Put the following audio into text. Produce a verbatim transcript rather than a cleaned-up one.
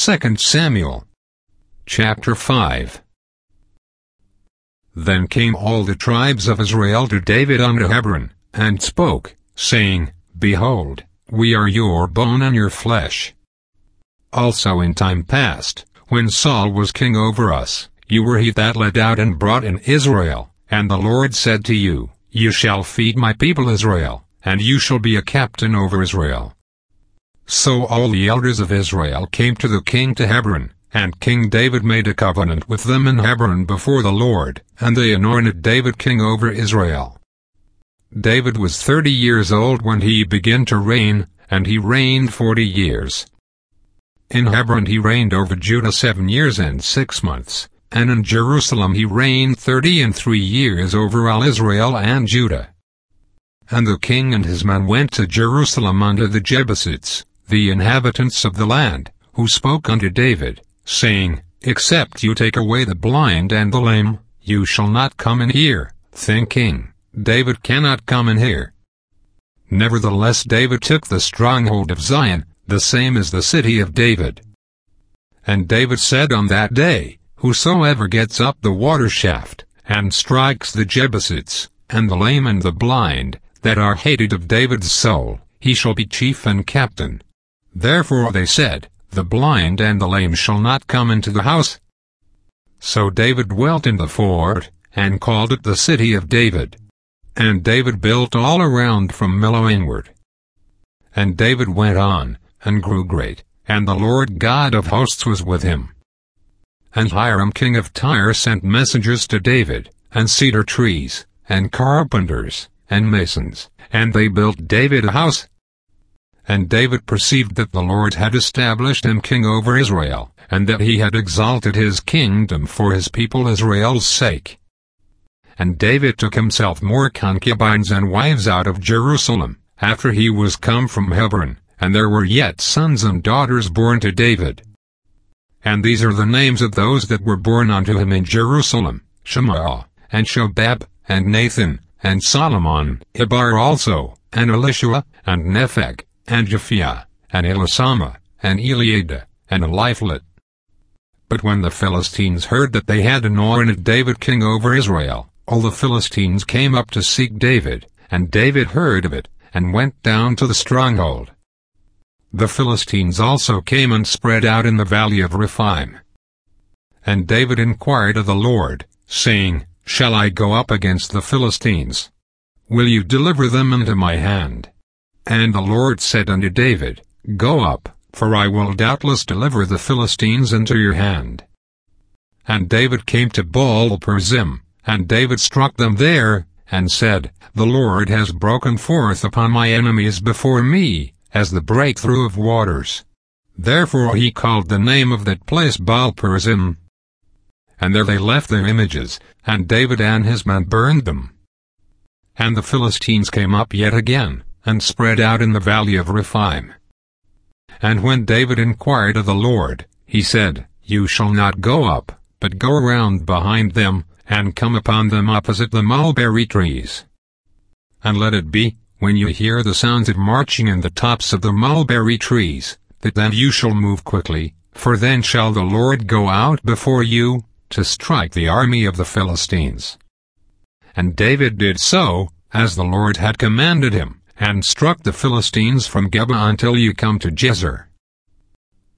Second Samuel chapter five. Then came all the tribes of Israel to David unto Hebron, and spoke, saying, Behold, we are your bone and your flesh. Also in time past, when Saul was king over us, you were he that led out and brought in Israel, and the Lord said to you, You shall feed my people Israel, and you shall be a captain over Israel. So all the elders of Israel came to the king to Hebron, and King David made a covenant with them in Hebron before the Lord, and they anointed David king over Israel. David was thirty years old when he began to reign, and he reigned forty years. In Hebron he reigned over Judah seven years and six months, and in Jerusalem he reigned thirty and three years over all Israel and Judah. And the king and his men went to Jerusalem unto the Jebusites, the inhabitants of the land, who spoke unto David, saying, Except you take away the blind and the lame, you shall not come in here, thinking, David cannot come in here. Nevertheless David took the stronghold of Zion, the same as the city of David. And David said on that day, Whosoever gets up the water shaft, and strikes the Jebusites, and the lame and the blind, that are hated of David's soul, he shall be chief and captain. Therefore they said, The blind and the lame shall not come into the house. So David dwelt in the fort, and called it the city of David. And David built all around from Millo inward. And David went on, and grew great, and the Lord God of hosts was with him. And Hiram king of Tyre sent messengers to David, and cedar trees, and carpenters, and masons, and they built David a house. And David perceived that the Lord had established him king over Israel, and that he had exalted his kingdom for his people Israel's sake. And David took himself more concubines and wives out of Jerusalem, after he was come from Hebron, and there were yet sons and daughters born to David. And these are the names of those that were born unto him in Jerusalem, Shema, and Shobab, and Nathan, and Solomon, Ibar also, and Elishua, and Nepheg, and Japhiah, and Elisama, and Eliada, and Eliphalet. But when the Philistines heard that they had anointed David king over Israel, all the Philistines came up to seek David, and David heard of it, and went down to the stronghold. The Philistines also came and spread out in the valley of Rephaim. And David inquired of the Lord, saying, Shall I go up against the Philistines? Will you deliver them into my hand? And the Lord said unto David, Go up, for I will doubtless deliver the Philistines into your hand. And David came to Baal-perazim, and David struck them there, and said, The Lord has broken forth upon my enemies before me, as the breakthrough of waters. Therefore he called the name of that place Baal-perazim. And there they left their images, and David and his men burned them. And the Philistines came up yet again, and spread out in the valley of Rephaim. And when David inquired of the Lord, he said, You shall not go up, but go around behind them, and come upon them opposite the mulberry trees. And let it be, when you hear the sounds of marching in the tops of the mulberry trees, that then you shall move quickly, for then shall the Lord go out before you, to strike the army of the Philistines. And David did so, as the Lord had commanded him, and struck the Philistines from Geba until you come to Jezer.